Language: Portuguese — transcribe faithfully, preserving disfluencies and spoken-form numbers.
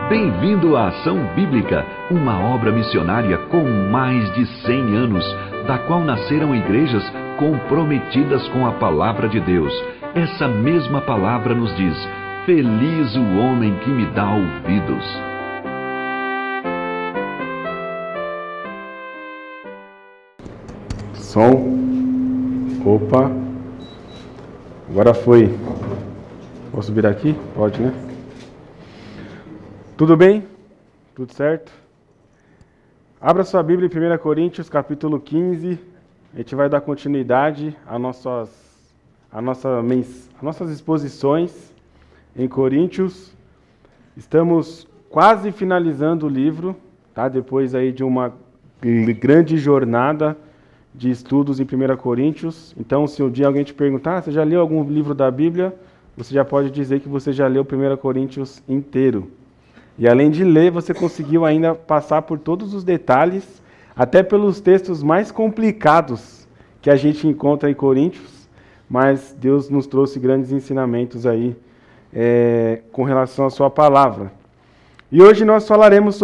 Bem-vindo à Ação Bíblica, uma obra missionária com mais de cem anos, da qual nasceram igrejas comprometidas com a palavra de Deus. Essa mesma palavra nos diz: feliz o homem que me dá ouvidos. Som. Opa. Agora foi. Posso subir aqui? Pode, né? Tudo bem? Tudo certo? Abra sua Bíblia em primeira Coríntios, capítulo quinze. A gente vai dar continuidade às nossas, à nossa, às nossas exposições em Coríntios. Estamos quase finalizando o livro, tá? Depois aí de uma grande jornada de estudos em primeira Coríntios. Então, se um dia alguém te perguntar, ah, você já leu algum livro da Bíblia? Você já pode dizer que você já leu primeira Coríntios inteiro. E além de ler, você conseguiu ainda passar por todos os detalhes, até pelos textos mais complicados que a gente encontra em Coríntios, mas Deus nos trouxe grandes ensinamentos aí é, com relação à sua palavra. E hoje nós falaremos sobre